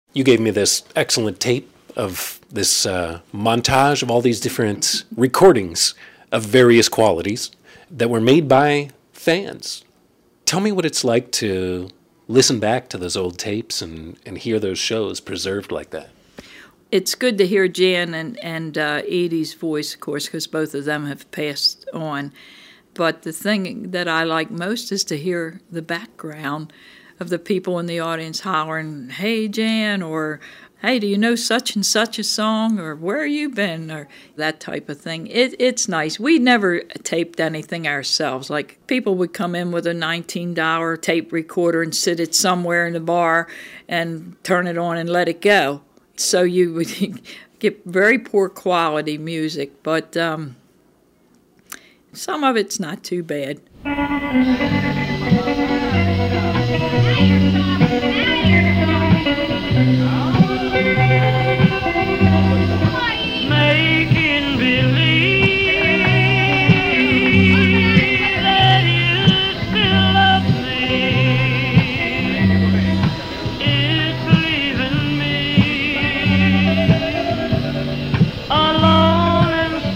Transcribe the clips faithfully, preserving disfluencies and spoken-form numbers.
You gave me this excellent tape of this uh, montage of all these different recordings of various qualities that were made by fans. Tell me what it's like to listen back to those old tapes and, and hear those shows preserved like that. It's good to hear Jan and, and uh, Edie's voice, of course, because both of them have passed on. But the thing that I like most is to hear the background of the people in the audience hollering, "Hey, Jan," or "Hey, do you know such and such a song?" or "Where you been?" or that type of thing. It, it's nice. We never taped anything ourselves. Like, people would come in with a nineteen dollar tape recorder and sit it somewhere in the bar and turn it on and let it go. So you would get very poor quality music, but um, some of it's not too bad. Making believe that you still love me, it's leaving me alone and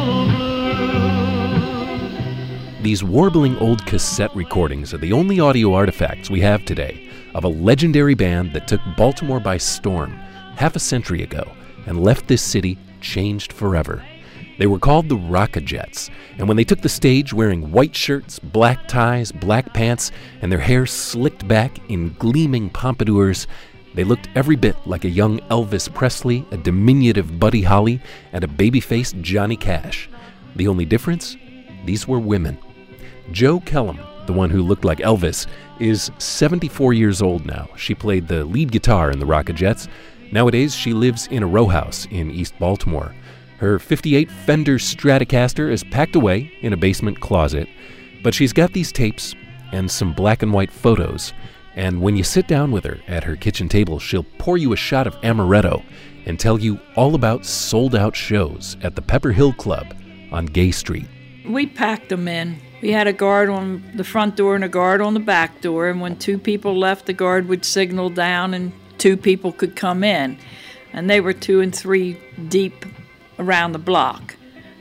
so blue. These warbling old cassette recordings are the only audio artifacts we have today of a legendary band that took Baltimore by storm half a century ago and left this city changed forever. They were called the Rockajets, and when they took the stage wearing white shirts, black ties, black pants, and their hair slicked back in gleaming pompadours, they looked every bit like a young Elvis Presley, a diminutive Buddy Holly, and a baby-faced Johnny Cash. The only difference? These were women. Jo Kellum, the one who looked like Elvis, is seventy-four years old now. She played the lead guitar in the Rockajets. Nowadays, she lives in a row house in East Baltimore. Her fifty-eight Fender Stratocaster is packed away in a basement closet, but she's got these tapes and some black and white photos, and when you sit down with her at her kitchen table, she'll pour you a shot of amaretto and tell you all about sold-out shows at the Pepper Hill Club on Gay Street. We packed them in. We had a guard on the front door and a guard on the back door, and when two people left, the guard would signal down and two people could come in. And they were two and three deep around the block.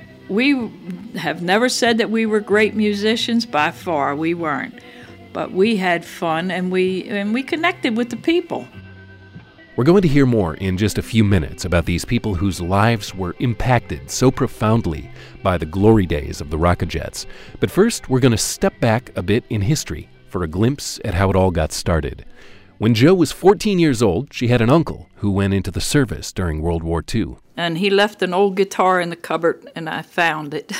We have never said that we were great musicians. By far, we weren't. But we had fun, and we and we connected with the people. We're going to hear more in just a few minutes about these people whose lives were impacted so profoundly by the glory days of the Rockajets. But first, we're going to step back a bit in history for a glimpse at how it all got started. When Jo was fourteen years old, she had an uncle who went into the service during World War Two. And he left an old guitar in the cupboard, and I found it.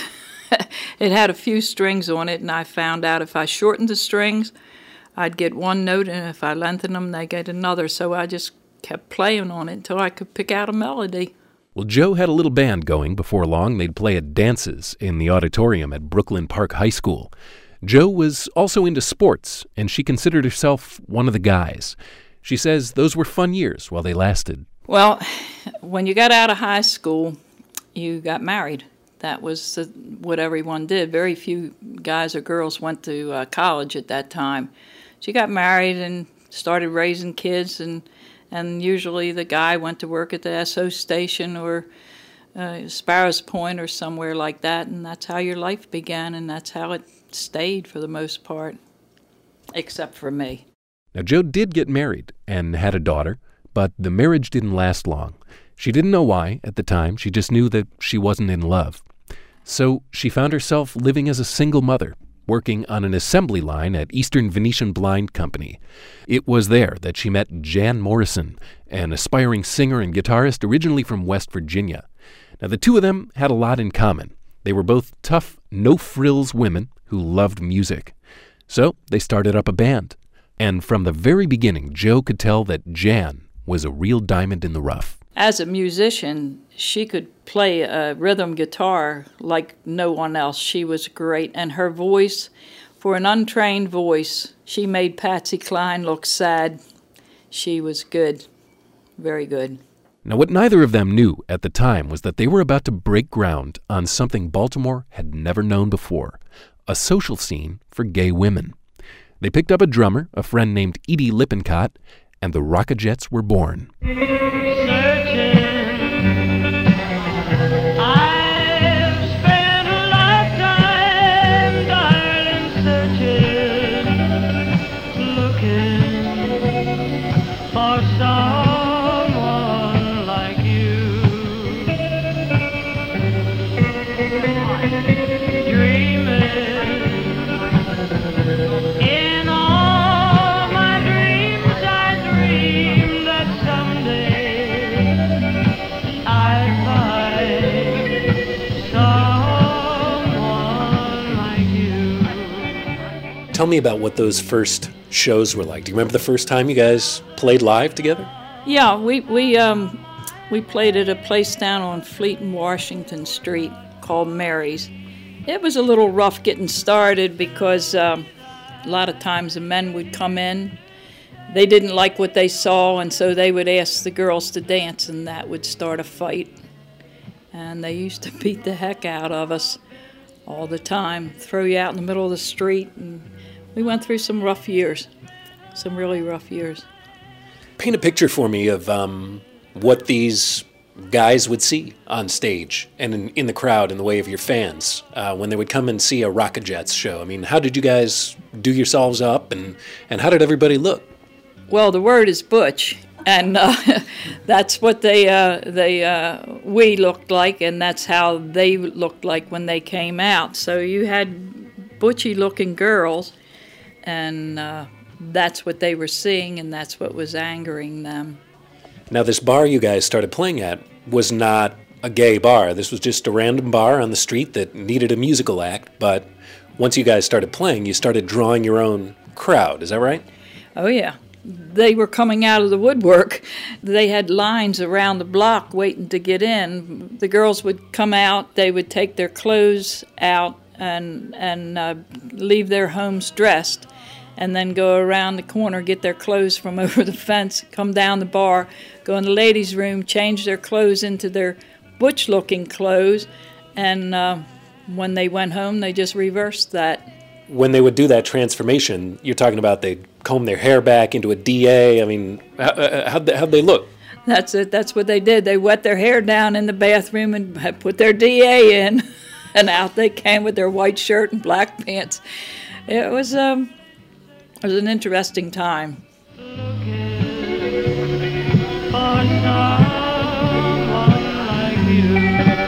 It had a few strings on it, and I found out if I shortened the strings, I'd get one note, and if I lengthened them, they'd get another. So I just kept playing on it until I could pick out a melody. Well, Jo had a little band going. Before long, they'd play at dances in the auditorium at Brooklyn Park High School. Jo was also into sports, and she considered herself one of the guys. She says those were fun years while they lasted. Well, when you got out of high school, you got married. That was the, what everyone did. Very few guys or girls went to uh, college at that time. She got married and started raising kids, and and usually the guy went to work at the S O station or uh, Sparrows Point or somewhere like that, and that's how your life began, and that's how it stayed for the most part, except for me. Now, Jo did get married and had a daughter, but the marriage didn't last long. She didn't know why at the time. She just knew that she wasn't in love. So she found herself living as a single mother, working on an assembly line at Eastern Venetian Blind Company. It was there that she met Jan Morrison, an aspiring singer and guitarist originally from West Virginia. Now, the two of them had a lot in common. They were both tough, no-frills women who loved music. So they started up a band. And from the very beginning, Jo could tell that Jan was a real diamond in the rough. As a musician, she could play a rhythm guitar like no one else. She was great, and her voice, for an untrained voice, she made Patsy Cline look sad. She was good, very good. Now, what neither of them knew at the time was that they were about to break ground on something Baltimore had never known before, a social scene for gay women. They picked up a drummer, a friend named Edie Lippincott, and the Rockejettes were born. Searching. I've spent a lifetime, darling, searching, looking for someone like you. Dreaming in all my dreams, I dream that someday I'd find someone like you. Tell me about what those first shows were like. Do you remember the first time you guys played live together? Yeah, we we um we played at a place down on Fleet and Washington Street called Mary's. It was a little rough getting started because um, a lot of times the men would come in. They didn't like what they saw, and so they would ask the girls to dance, and that would start a fight. And they used to beat the heck out of us all the time, throw you out in the middle of the street. And we went through some rough years, some really rough years. Paint a picture for me of um, what these guys would see on stage and in, in the crowd in the way of your fans uh, when they would come and see a Rockejettes show. I mean, how did you guys do yourselves up, and, and how did everybody look? Well, the word is butch, and uh, that's what they uh, they uh, we looked like, and that's how they looked like when they came out. So you had butchy-looking girls, and uh, that's what they were seeing, and that's what was angering them. Now, this bar you guys started playing at was not a gay bar. This was just a random bar on the street that needed a musical act, but once you guys started playing, you started drawing your own crowd. Is that right? Oh, yeah. They were coming out of the woodwork. They had lines around the block waiting to get in. The girls would come out, they would take their clothes out and, and uh, leave their homes dressed, and then go around the corner, get their clothes from over the fence, come down the bar, go in the ladies' room, change their clothes into their butch-looking clothes, and uh, when they went home, they just reversed that. When they would do that transformation, you're talking about they'd comb their hair back into a D A. I mean, how, how'd, they, how'd they look? That's it. That's what they did. They wet their hair down in the bathroom and had put their D A in, and out they came with their white shirt and black pants. It was um, it was an interesting time. For someone like you.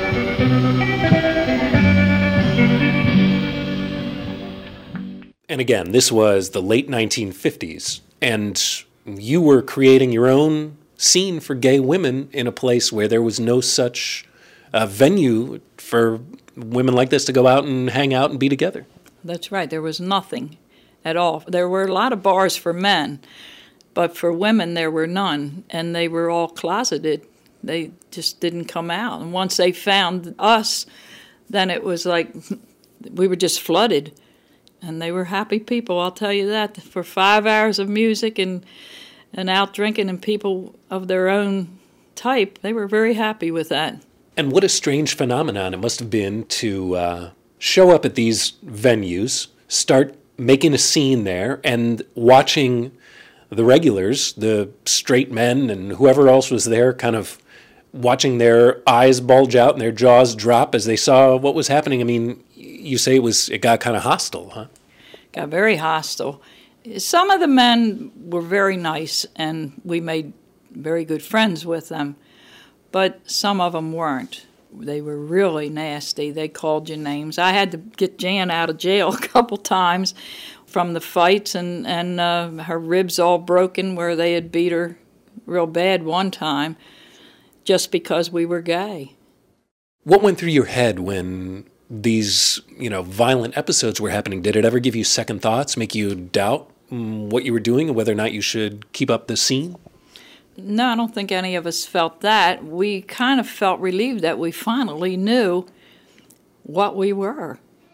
And again, this was the late nineteen fifties, and you were creating your own scene for gay women in a place where there was no such uh, venue for women like this to go out and hang out and be together. That's right. There was nothing at all. There were a lot of bars for men, but for women there were none, and they were all closeted. They just didn't come out. And once they found us, then it was like we were just flooded. And they were happy people, I'll tell you that. For five hours of music and and out drinking and people of their own type, they were very happy with that. And what a strange phenomenon it must have been to uh, show up at these venues, start making a scene there, and watching the regulars, the straight men and whoever else was there, kind of watching their eyes bulge out and their jaws drop as they saw what was happening. I mean, you say it was it got kind of hostile, huh? Got very hostile. Some of the men were very nice, and we made very good friends with them, but some of them weren't. They were really nasty. They called you names. I had to get Jan out of jail a couple times from the fights, and, and uh, her ribs all broken where they had beat her real bad one time just because we were gay. What went through your head when these, you know, violent episodes were happening? Did it ever give you second thoughts, make you doubt mm, what you were doing and whether or not you should keep up the scene? No, I don't think any of us felt that. We kind of felt relieved that we finally knew what we were.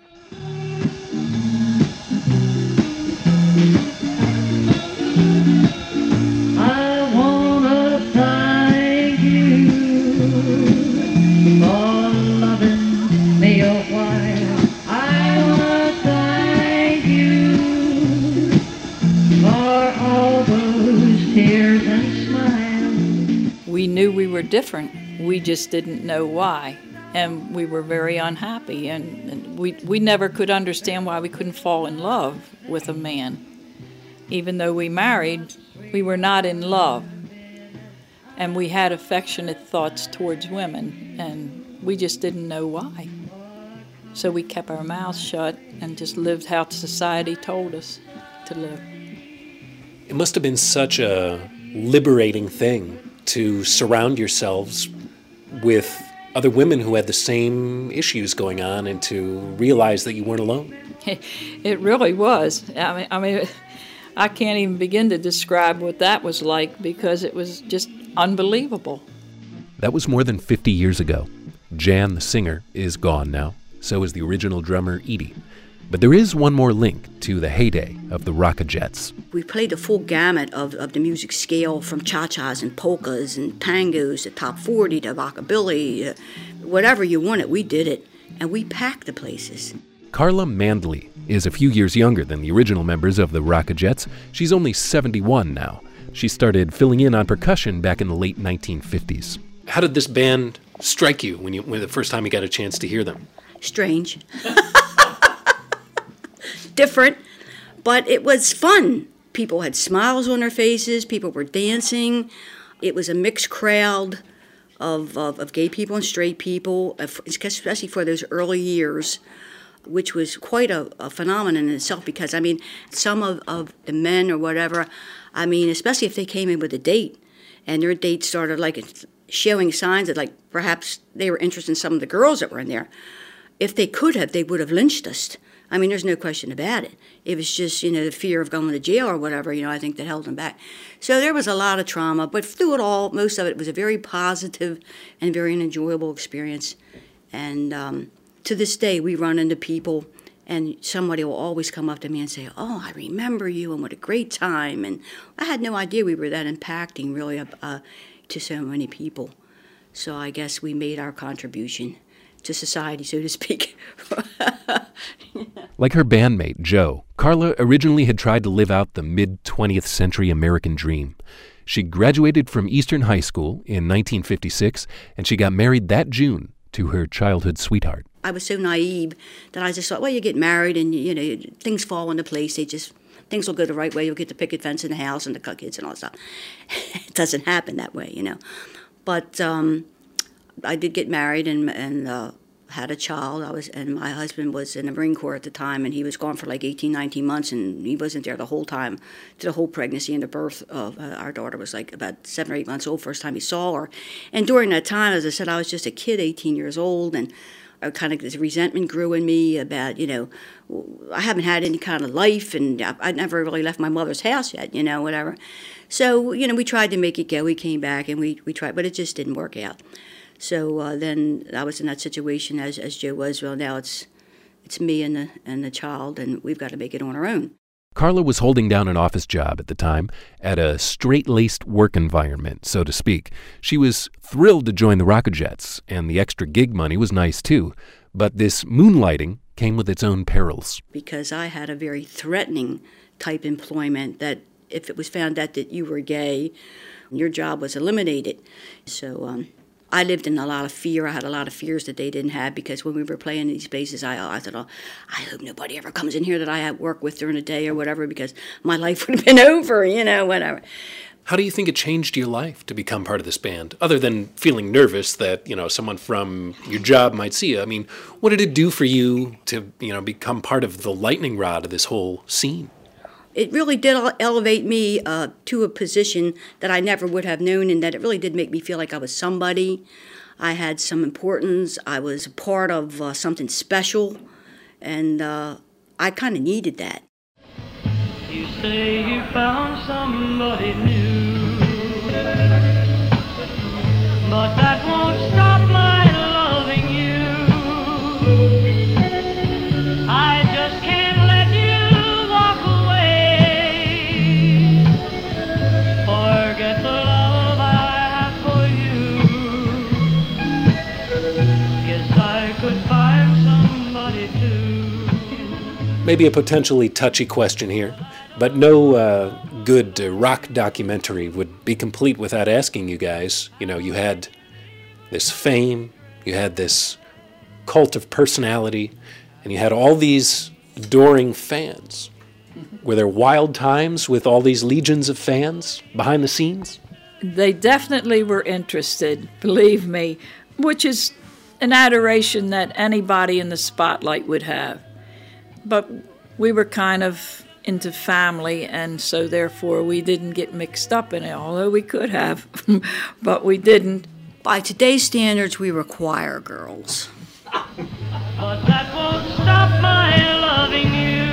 I wanna thank you for loving me a while. I wanna thank you for all those tears we knew we were different. We just didn't know why. And we were very unhappy. And, and we, we never could understand why we couldn't fall in love with a man. Even though we married, we were not in love. And we had affectionate thoughts towards women. And we just didn't know why. So we kept our mouths shut and just lived how society told us to live. It must have been such a liberating thing to surround yourselves with other women who had the same issues going on and to realize that you weren't alone. It really was. I mean, I mean, I can't even begin to describe what that was like because it was just unbelievable. That was more than fifty years ago. Jan, the singer, is gone now. So is the original drummer, Edie. But there is one more link to the heyday of the Rockajettes. We played the full gamut of, of the music scale, from cha-chas and polkas and tangos to top forty to rockabilly. Uh, whatever you wanted, we did it. And we packed the places. Carla Mandley is a few years younger than the original members of the Rockajettes. She's only seventy-one now. She started filling in on percussion back in the late nineteen fifties. How did this band strike you when you when the first time you got a chance to hear them? Strange. Different, but it was fun. People had smiles on their faces. People were dancing. It was a mixed crowd of, of, of gay people and straight people, especially for those early years, which was quite a, a phenomenon in itself because, I mean, some of, of the men or whatever, I mean, especially if they came in with a date and their date started like showing signs that like perhaps they were interested in some of the girls that were in there. If they could have, they would have lynched us. I mean, there's no question about it. It was just, you know, the fear of going to jail or whatever, you know, I think that held them back. So there was a lot of trauma, but through it all, most of it was a very positive and very enjoyable experience. And um, to this day, we run into people, and somebody will always come up to me and say, oh, I remember you, and what a great time. And I had no idea we were that impacting, really, uh, to so many people. So I guess we made our contribution to society, so to speak. Like her bandmate, Joe, Carla originally had tried to live out the mid-twentieth century American dream. She graduated from Eastern High School in nineteen fifty-six, and she got married that June to her childhood sweetheart. I was so naive that I just thought, well, you get married and, you know, things fall into place. They just, things will go the right way. You'll get the picket fence in the house and the kids and all that stuff. It doesn't happen that way, you know. But um, I did get married and and uh, had a child. I was, and my husband was in the Marine Corps at the time, and he was gone for like eighteen, nineteen months, and he wasn't there the whole time, to the whole pregnancy and the birth of uh, our daughter was like about seven or eight months old first time he saw her. And during that time, as I said, I was just a kid, eighteen years old, and I kind of, this resentment grew in me about, you know, I haven't had any kind of life, and I, I never really left my mother's house yet, you know, whatever. So, you know, we tried to make it go. We came back, and we, we tried, but it just didn't work out. So uh, then I was in that situation as as Joe was. Well, now it's it's me and the and the child, and we've got to make it on our own. Carla was holding down an office job at the time at a straight-laced work environment, so to speak. She was thrilled to join the Rockajettes, and the extra gig money was nice too. But this moonlighting came with its own perils. Because I had a very threatening type employment that if it was found out that you were gay, your job was eliminated. So um, I lived in a lot of fear. I had a lot of fears that they didn't have, because when we were playing these places, I, I thought, oh, I hope nobody ever comes in here that I have work with during the day or whatever, because my life would have been over, you know, whatever. How do you think it changed your life to become part of this band, other than feeling nervous that, you know, someone from your job might see you? I mean, what did it do for you to, you know, become part of the lightning rod of this whole scene? It really did elevate me uh, to a position that I never would have known, and that it really did make me feel like I was somebody. I had some importance. I was a part of uh, something special, and uh, I kind of needed that. You say you found somebody new, but that won't stop my loving you. I just can't let you walk away. Forget the love I have for you. Guess I could find somebody too. Maybe a potentially touchy question here. But no uh, good uh, rock documentary would be complete without asking you guys. You know, you had this fame, you had this cult of personality, and you had all these adoring fans. Were there wild times with all these legions of fans behind the scenes? They definitely were interested, believe me, which is an adoration that anybody in the spotlight would have. But we were kind of into family, and so therefore we didn't get mixed up in it, although we could have, but we didn't. By today's standards, we were choir girls. But that won't stop my loving you.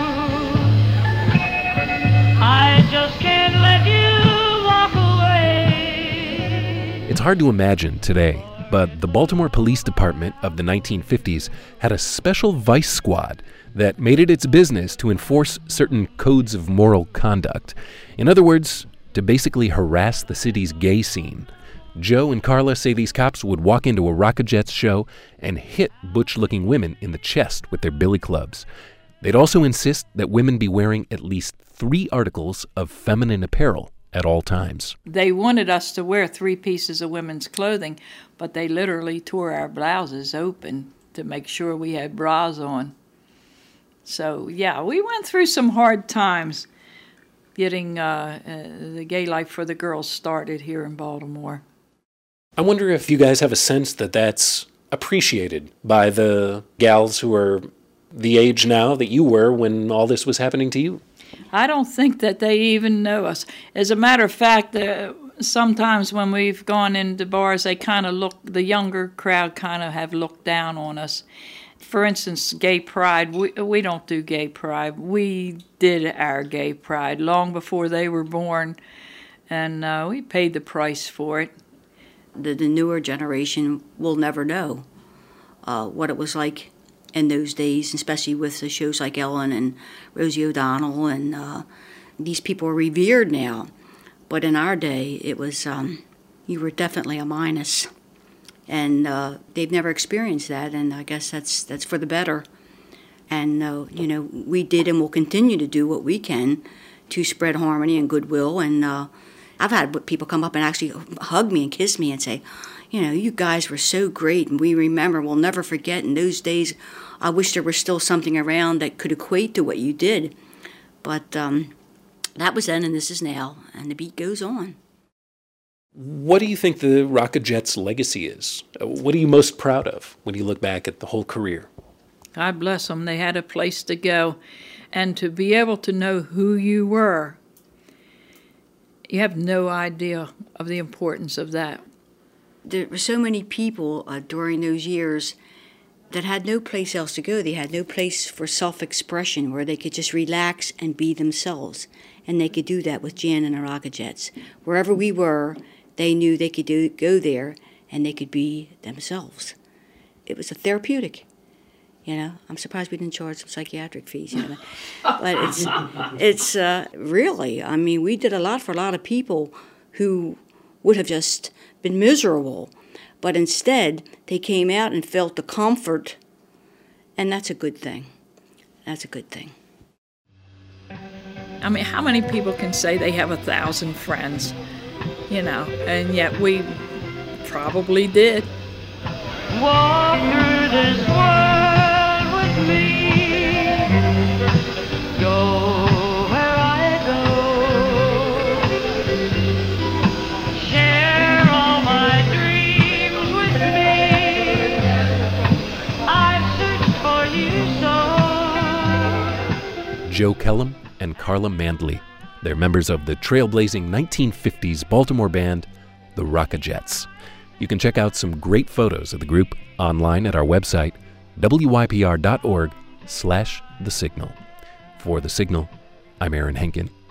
I just can't let you walk away. It's hard to imagine today, but the Baltimore Police Department of the nineteen fifties had a special vice squad that made it its business to enforce certain codes of moral conduct. In other words, to basically harass the city's gay scene. Joe and Carla say these cops would walk into a Rockajets show and hit butch-looking women in the chest with their billy clubs. They'd also insist that women be wearing at least three articles of feminine apparel at all times. They wanted us to wear three pieces of women's clothing, but they literally tore our blouses open to make sure we had bras on. So, yeah, we went through some hard times getting uh, uh, the gay life for the girls started here in Baltimore. I wonder if you guys have a sense that that's appreciated by the gals who are the age now that you were when all this was happening to you. I don't think that they even know us. As a matter of fact, uh, sometimes when we've gone into bars, they kind of look, the younger crowd kind of have looked down on us. For instance, gay pride, we, we don't do gay pride. We did our gay pride long before they were born, and uh, we paid the price for it. The, the newer generation will never know uh, what it was like in those days, especially with the shows like Ellen and Rosie O'Donnell, and uh, these people are revered now. But in our day, it was, um, you were definitely a minus. And uh, they've never experienced that, and I guess that's that's for the better. And, uh, you know, we did and will continue to do what we can to spread harmony and goodwill. And uh, I've had people come up and actually hug me and kiss me and say, you know, you guys were so great, and we remember, we'll never forget. In those days, I wish there was still something around that could equate to what you did. But um, that was then, and this is now, and the beat goes on. What do you think the Rockajets' legacy is? What are you most proud of when you look back at the whole career? God bless them. They had a place to go. And to be able to know who you were, you have no idea of the importance of that. There were so many people uh, during those years that had no place else to go. They had no place for self-expression where they could just relax and be themselves. And they could do that with Jan and the Rockajets. Wherever we were, they knew they could do, go there and they could be themselves. It was a therapeutic, you know. I'm surprised we didn't charge some psychiatric fees, you know. But it's, it's uh, really, I mean, we did a lot for a lot of people who would have just been miserable. But instead, they came out and felt the comfort, and that's a good thing. That's a good thing. I mean, how many people can say they have a thousand friends? You know, and yet we probably did. Walk through this world with me. Go where I go. Share all my dreams with me. I've searched for you so. Joe Kellum and Carla Mandley. They're members of the trailblazing nineteen fifties Baltimore band, the Rockajets. You can check out some great photos of the group online at our website, W Y P R dot org slash The Signal. For The Signal, I'm Aaron Henkin.